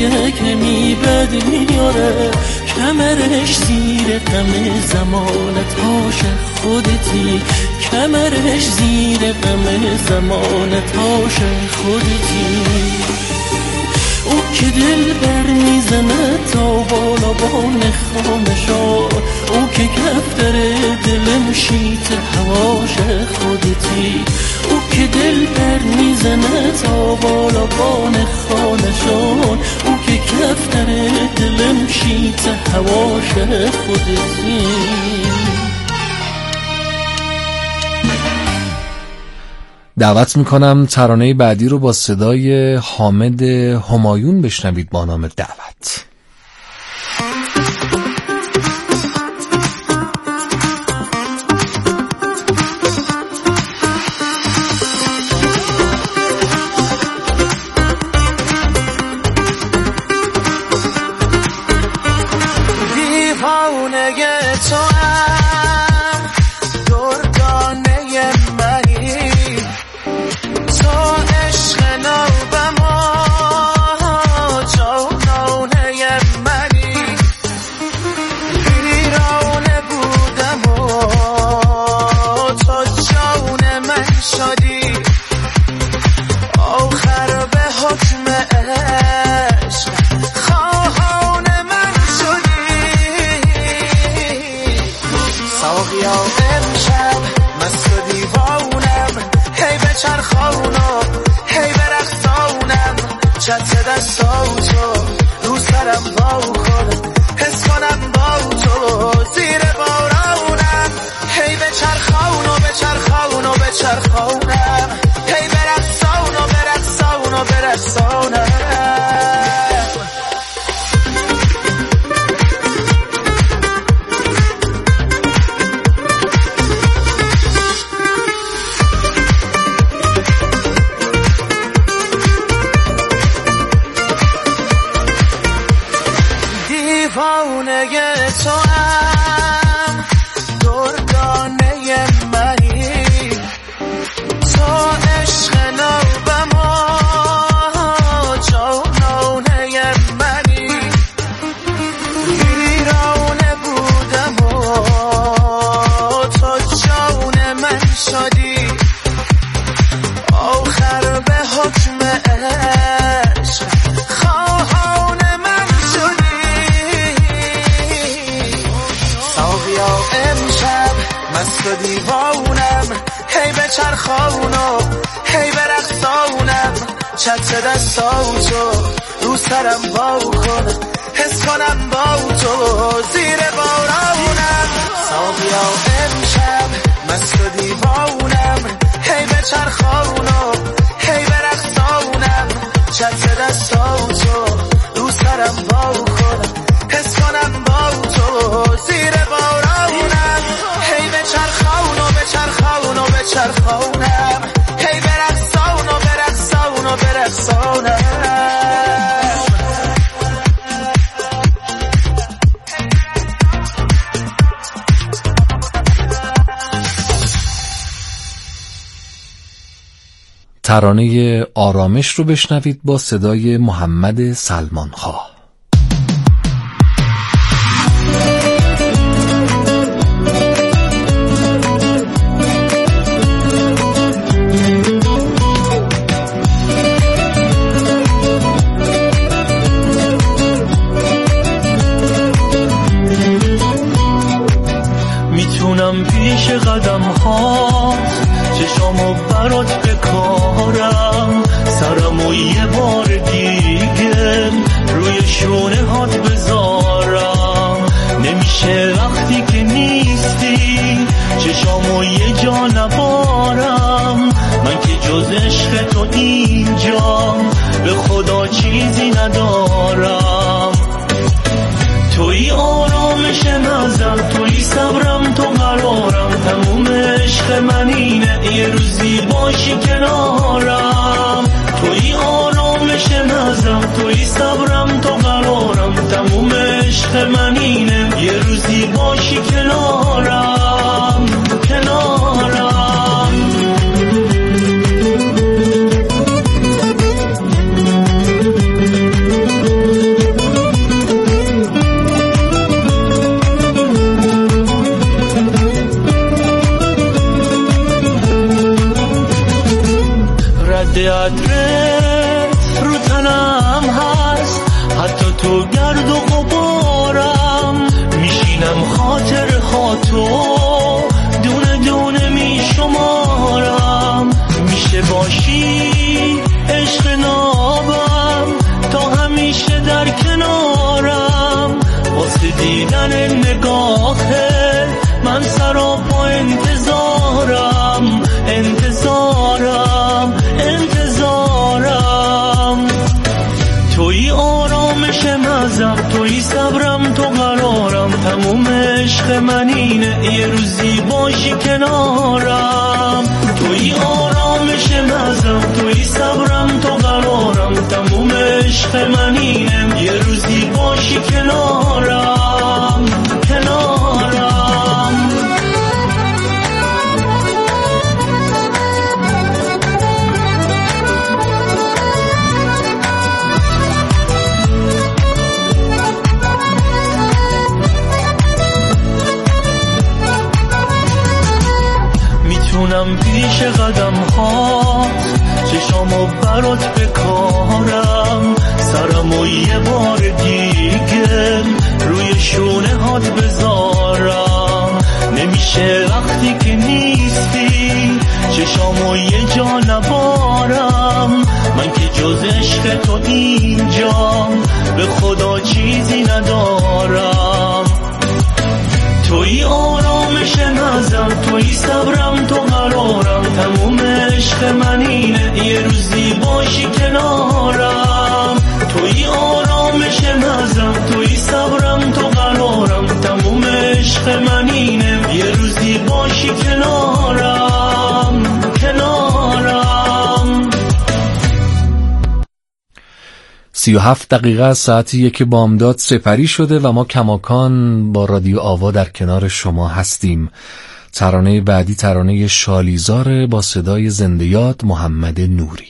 کمی بد میاره، کمرش زیر غم زمانت عاشق خودتی، کمرش زیر غم زمانت عاشق خودتی. او که دل بر میزنه تا بالا بان خانشا، او که کفتر دلم شیت هواش خودتی، او که دل بر میزنه تا بالا بان خانشان، او که کفتر دلم شیت هواش خودتی. دعوت میکنم ترانه بعدی رو با صدای حامد همایون بشنوید با نام دعوت. دیوانه تو هم دردانه منی، تو عشق نوبم و جانانه منی، ویرانه بودم و تو جان من شدی، آخر به حکم عشق خواهان من شدی. ساقیا امشب مست و دیوانم، هی به چرخانم هی به رقصانم، چت دستاتو رو سرم با کنم، حس کنم با تو زیر بارانم، هی به چرخان و به چرخان و به چرخانم، هی به رقصان و به رقصان و به رقصانم. دیوانه تو هم دردانه منی، تو عشق نوبم و جانانه منی، ویرانه بودم و تو جان من شدی، آخر به حکم عشق خواهان من شدی. ساقیا امشب مست و دیوانم، هی به چرخانم هی به رقصانم، چت دستاتو رو سرم با کنم، حس کنم با تو زیر بارانم. ساقیا امشب مست و دیوانم، هی به چرخانم هی به رقصانم، چت دستاتو رو سرم با کنم، حس کنم با تو زیر بارانم، هی به چرخان و به چرخان و به چرخانم، هی به رقصان و به رقصان و به رقصانم. ترانه آرامش رو بشنوید با صدای محمد سلمانخواه. میتونم پیش قدم ها چشامو برات بکارم، سرمو یه بار دیگه روی شونه هات بذارم، نمیشه وقتی که نیستی چشامو یه جا نبارم، من که جز عشق تو اینجا به خدا چیزی ندارم. توی آرامش نظر، توی صبرم، تو قرارم، تموم عشق من اینه یه روزی باشی کنارم. توی آرامش نظر، توی صبرم، تو قرارم، تموم عشق من اینه یه روزی باشی کنارم، کنارم. در کنارم واسه دیدن نگاهه من سراپا انتظارم توی آرامش مزم توی صبرم تو قرارم تموم عشق من اینه یه روزی باشی کنارم توی آرامش مزم توی صبرم تو قرارم تموم عشق من اینه یه روزی باشی کنارم میتونم پیش قدم ها چشامو برات بکارم سرمو یه بار دیگه روی شونه هات بذارم نمیشه وقتی که نیستی چشامو یه جا نبارم من که جز عشق تو اینجا به خدا چیزی ندارم توی آرامش نازم توی صبرم تو قرارم تموم عشق من اینه یه روزی باشی کنارم توی آرامش نازم توی صبرم تو قرارم تموم عشق من اینه یه روزی باشی کنارم 37 دقیقه از ساعت 1 بامداد سپری شده و ما کماکان با رادیو آوا در کنار شما هستیم. ترانه بعدی ترانه شالیزار با صدای زنده یاد محمد نوری.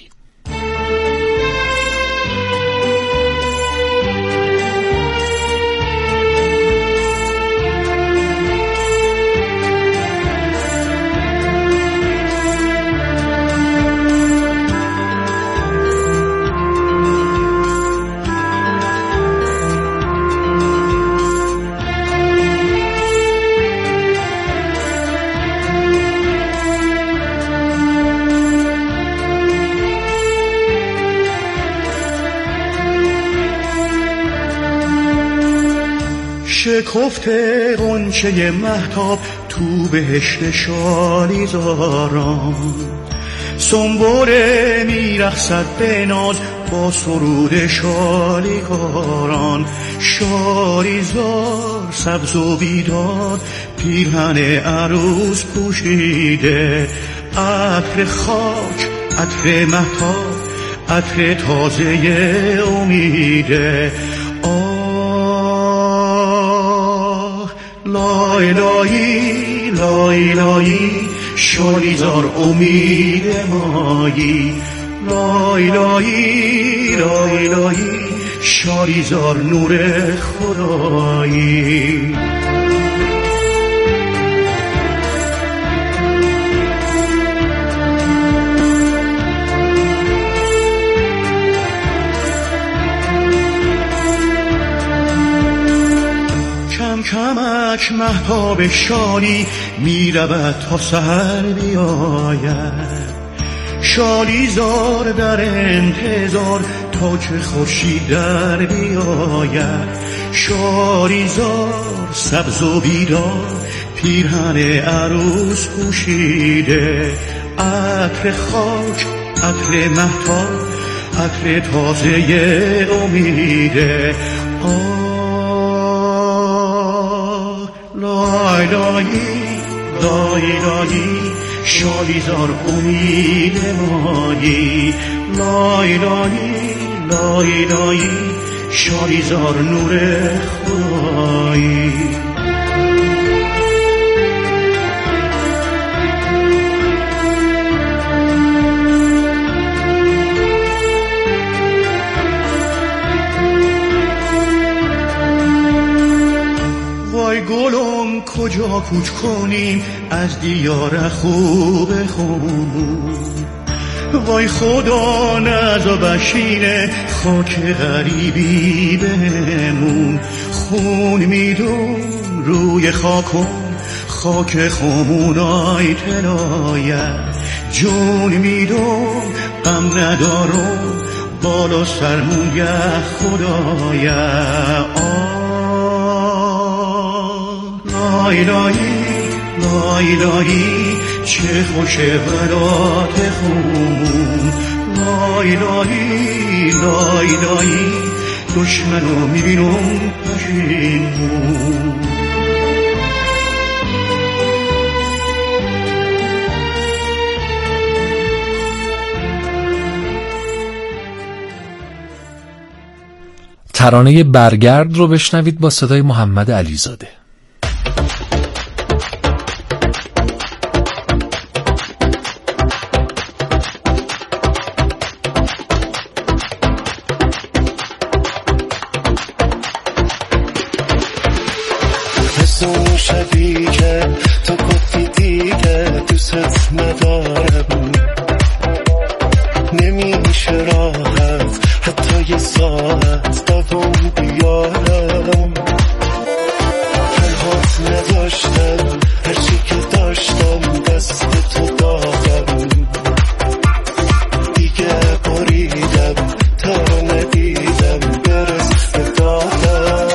شکفته غنچه مهتاب تو بهشت شالیزاران سنبوله میرقصد به ناز با سرود شالیکاران شالیزار سبز و بیدار پیرهن عروس پوشیده عطر خاک عطر مهتاب عطر تازه امیده لای لایی لای لایی شالیزار امید مایی لای لایی لای لایی شالیزار نور خدایی کمک مهتاب شالی می رود تا سحر بیاید شالیزار در انتظار تا که خورشید در بیاید شالیزار سبز و بیدار پیرهن عروس پوشیده عطر خاک عطر مهتاب عطر تازه امیده لای لایی لای لایی شالیزار امید مایی لای لایی لای لایی شالیزار نور خدایی وای گلم کجا کوچ کنیم از دیار خوب خون وای خدا نزا بشینه خاک غریبی بهمون خون میدون روی خاکم خاک خمونای تلاید جون میدون غم ندارم بالا سرمونگه خدایا. لای لای لای چه خوشه برات خون. لای لای لای لای دشمنو میبینم پشیمون. ترانه برگرد رو بشنوید با صدای محمد علیزاده. اون شبی که تو گفتی دیگه دوست ندارم، نمیشه راحت حتی یه ساعت دوام بیارم. پرهات نداشتم، هرچی که داشتم دست تو دادم. دیگه بریدم تا ندیدم برس به دادم.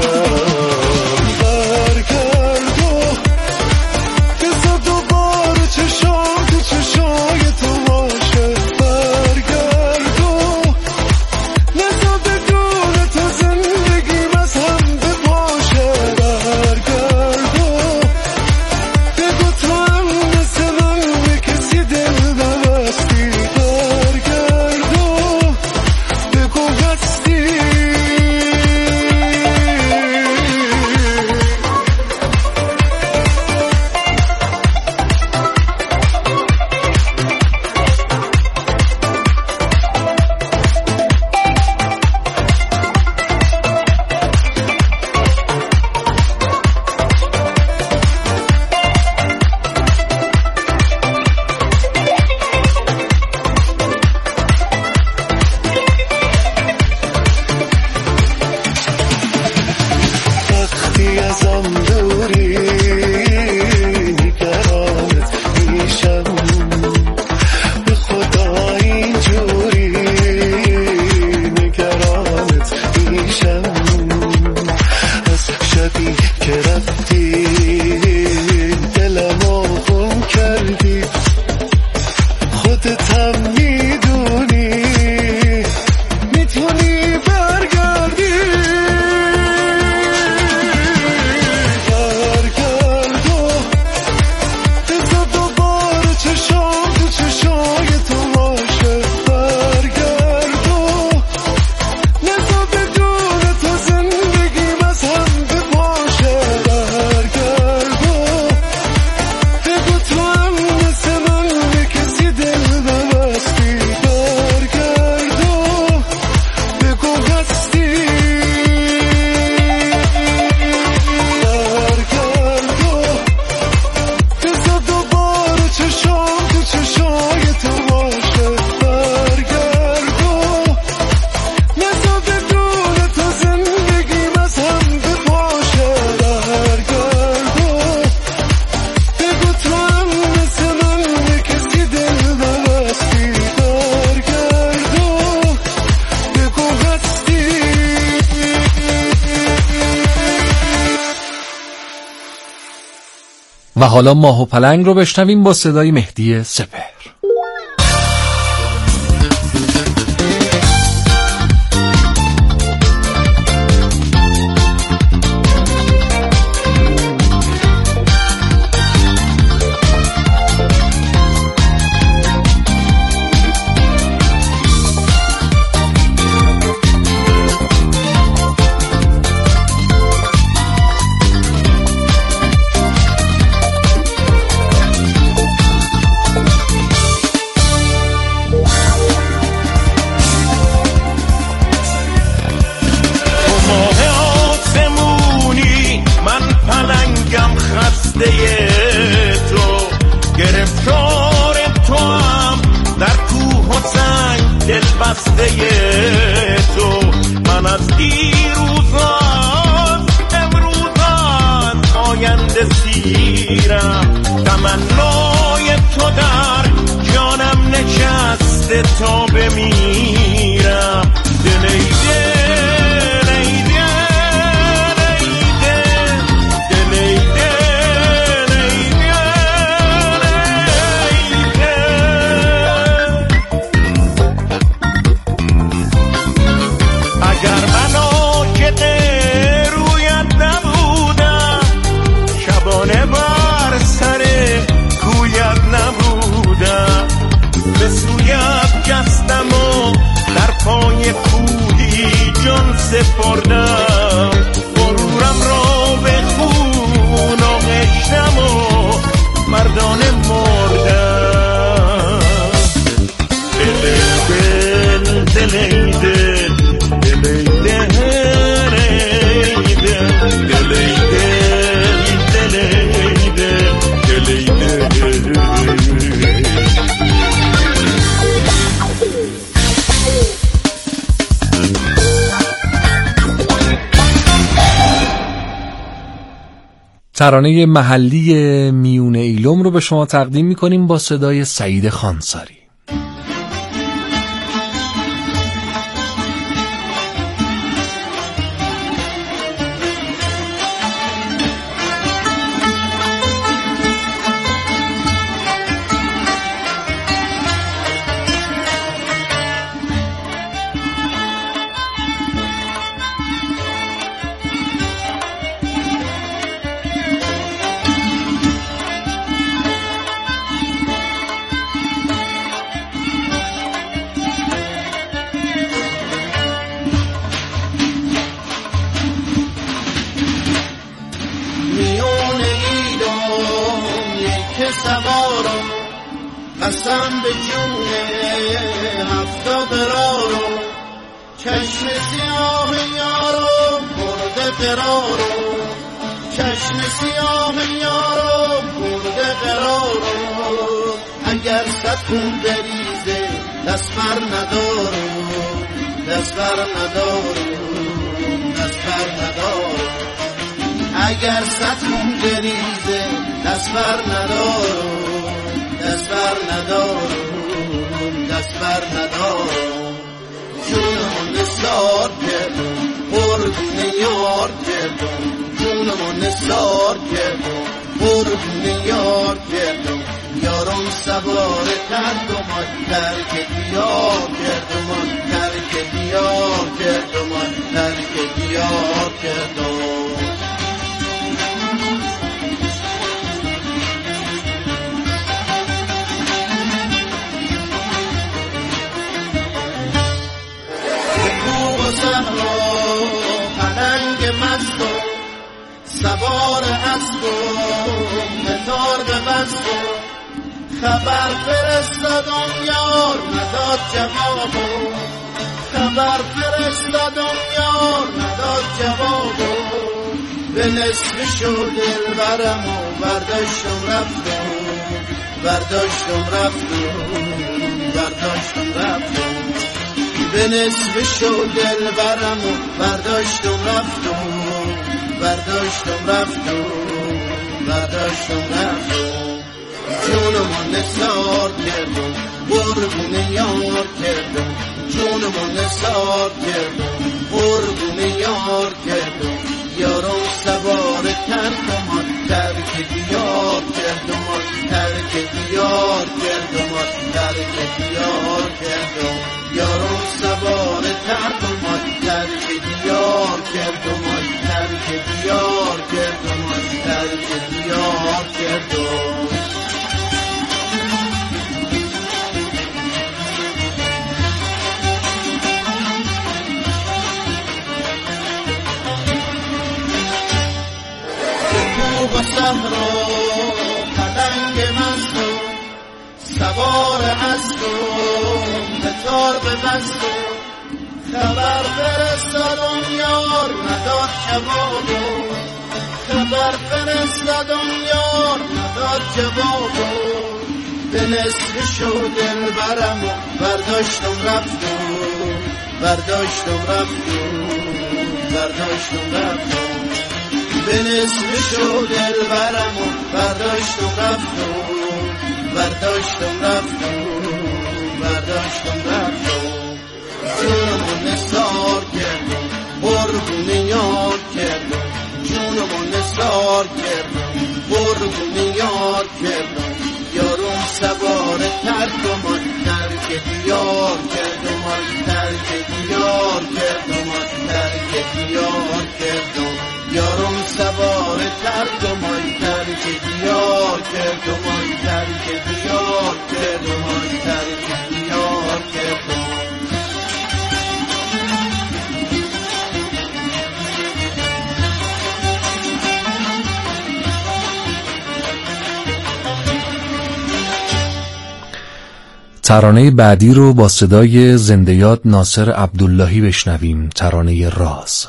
و حالا ماه و پلنگ رو بشنویم با صدای مهدی سپهر. تو من از دیروزان امروزان آینده سیرم، تمنای تو در جانم نشسته تا بمیرم. سپردم غرورم را به خون آغشتم و مردانه مردم. دل دل دل دل دل دل دل دل دل دل ترانه محلی میون ایلم رو به شما تقدیم می‌کنیم با صدای سعید خانساری. قسم به جون هفتا قرارو چشم سیاه یارو برده قرارو چشم سیاه یارو برده قرارو اگر ستون بریزه دست بر ندارو دست بر ندارو دست بر ندارو اگر ستون بریزه دست بر ندارو دست بر ندارم دست بر ندارم جونمو نثار کردم قربون یار کردم جونمو نثار کردم قربون یار کردم یارم سوار کردم ترک دیار کردم ترک دیار کردم ترک دیار کردم پلنگ مست و سوار اسب و متار به بست و خبر فرستادم یار نداد جواب و خبر فرستادم یار نداد جواب و به نصف شد دلبرم و برداشتم رفتم برداشتم رفتم برداشتم رفتم به نصف شد دلبرم و برداشتم رفتم برداشتم رفتم برداشتم رفتم جونمو نثار کردم قربون یار کردم جونمو نثار کردم قربون یار کردم یارم سوار کردم ترک دیار کردم ترک دیار کردم ترک دیار کردم یارم سوار کردم ترک دیار کردم ترک دیار کردم ترک دیار کردم و صحرا پلنگ مست و سوار اسب و متار به بست و خبر فرستادم یار نداد جواب و خبر فرستادم یار نداد جواب و به نصف شد دلبرم و برداشتم رفتم برداشتم رفتم برداشتم رفتم به نصف شد دلبرم و برداشتم رفتم برداشتم رفتم برداشتم رفتم جونمو نثار کردم قربون یار کردم جونمو نثار کردم قربون یار کردم یارم سوار ترک و من ترک دیار کردم ترک دیار کردم ترک دیار کردم یارم سوار ترک و من ترک دیار کردم ترک دیار کردم ترک دیار کردم ترانه بعدی رو با صدای زنده یاد ناصر عبداللهی بشنویم. ترانه راز.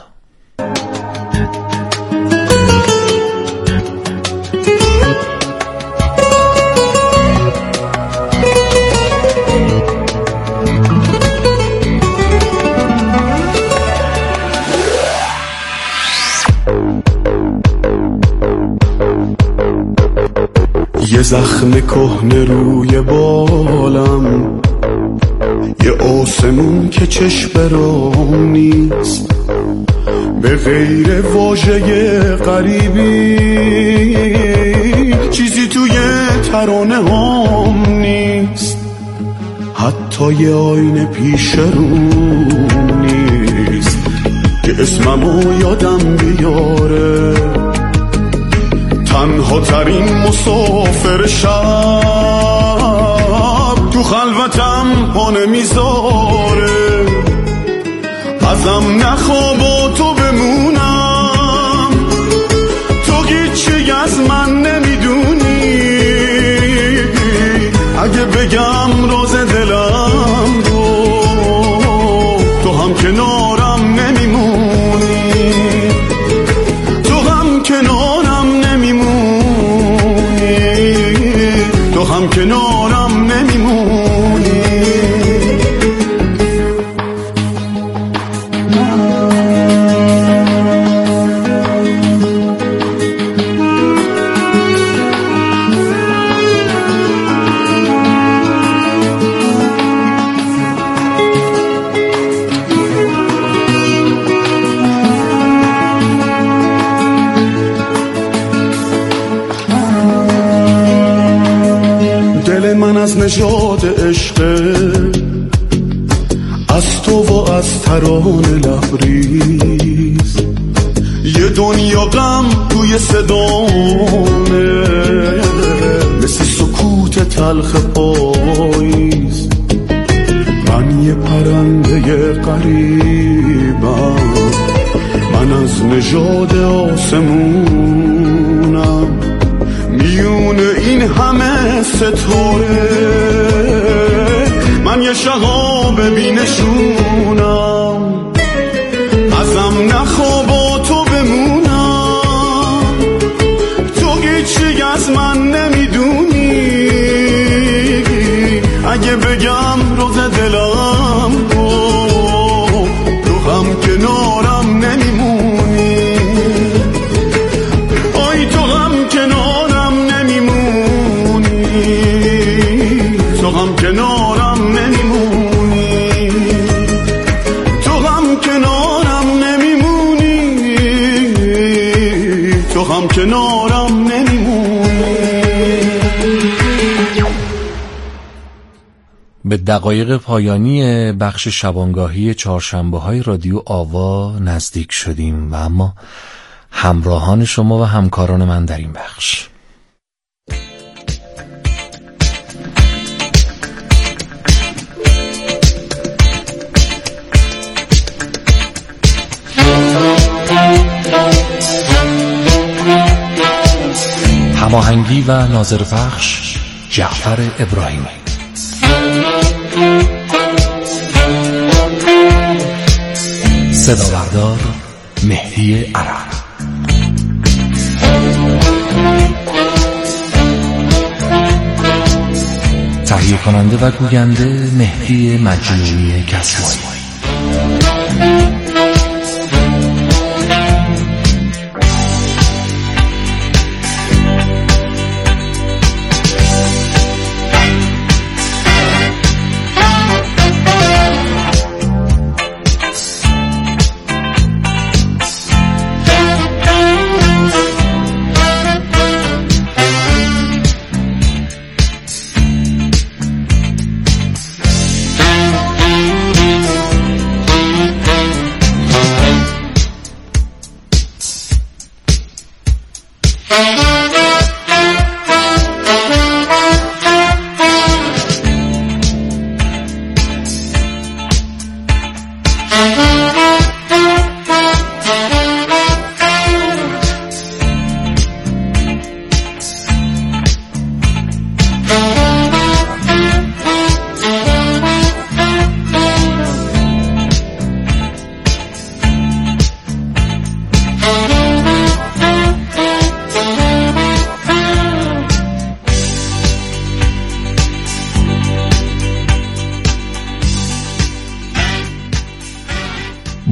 یه زخم کهنه روی بالم، یه آسمون که چشم برام نیست، به غیر واژه غریبی چیزی توی ترانه هم نیست، حتی یه آینه پیش روم نیست که اسممو یادم بیاره. تنها ترین مسافر شب تو خلوتم پا نمیذاره، ازم نخوا با تو بمونم، تو هیچی از من نمیدونی، اگه بگم راز دلم رو تو هم کنارم نمیمونی، تو هم کنارم نمیمونی، تو هم کنارم نمیمونی. دل من از نژاد عشقه، از تو و از ترانه لبریز، یه دنیا غم توی صدامه، مثل سکوت تلخ پاییز. من یه پرنده غریبم، من از نژاد آسمونم، میون این همه ستاره من یه شهاب بینشونم، ازم نخوا با تو بمونم، تو هیچی از من نمیدونی، اگه بگم روز دلم رو تو هم کنارم نمیمونی، آی تو هم کنارم نمیمونی، تو هم کنارم نمیمونی، تو هم کنارم نمیمونی، تو هم کنارم نمیمونی. به دقایق پایانی بخش شبانگاهی چهارشنبه‌های رادیو آوا نزدیک شدیم و اما همراهان شما و همکاران من در این بخش. هماهنگی و ناظر بخش جعفر ابراهیمی. صدا بردار مهدی عرب. تهیه کننده و گوینده مهدی مجنونی کسمایی.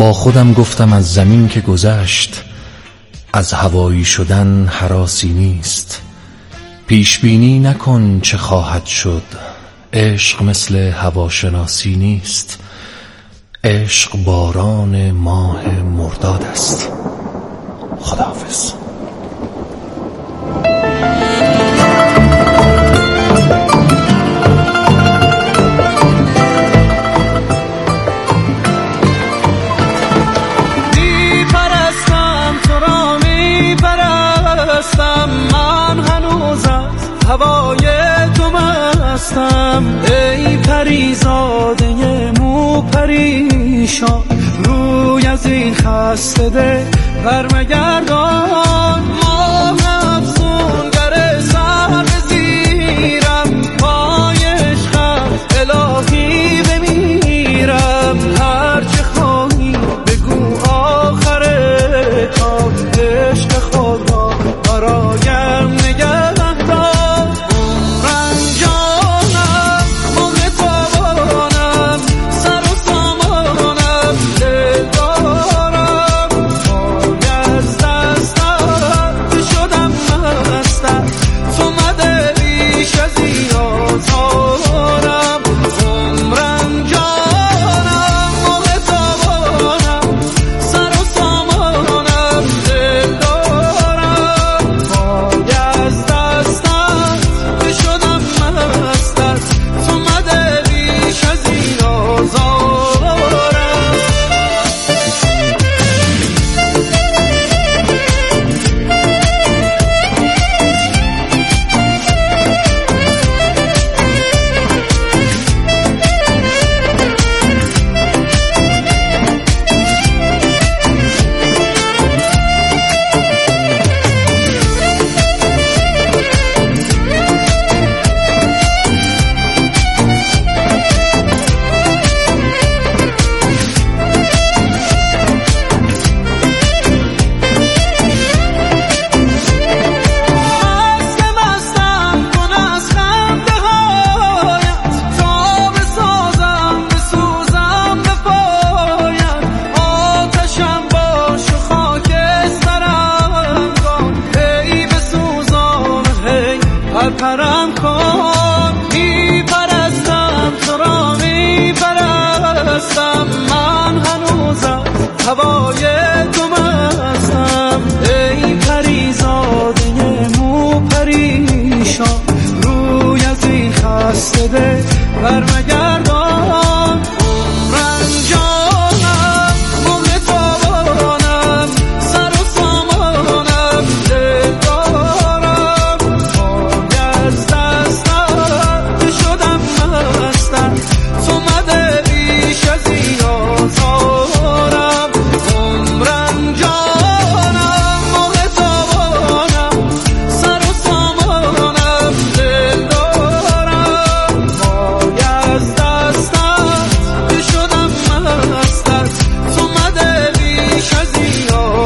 با خودم گفتم از زمین که گذشت، از هوایی شدن هراسی نیست. پیش بینی نکن چه خواهد شد، عشق مثل هواشناسی نیست. عشق باران ماه مرداد است. خداحافظ. من هنوز از هوای تو مستم، ای پریزاده مو پریشان، روی از این خسته دل برمگردان. ماه افسونگر سر بزیرم، پای عشقم الهی بمیرم. هر چه خواهی بگو آخر کار، عشق خود را برایم نگه دار. رنجانم مغتابانم، سر و سامانم دل دارم. پای از دستم شدم مستم، تو مده بیش از این آزارم. رنجانم مغتابانم، سر و سامانم دل دارم. پای از دستم شدم مستم، تو مده بیش از این آزارم. پرم کن میپرستم، تو را میپرستم. من هنوز از هوای تو مستم، ای پریزاده مو پریشان، روی از این خسته دل برمگردان.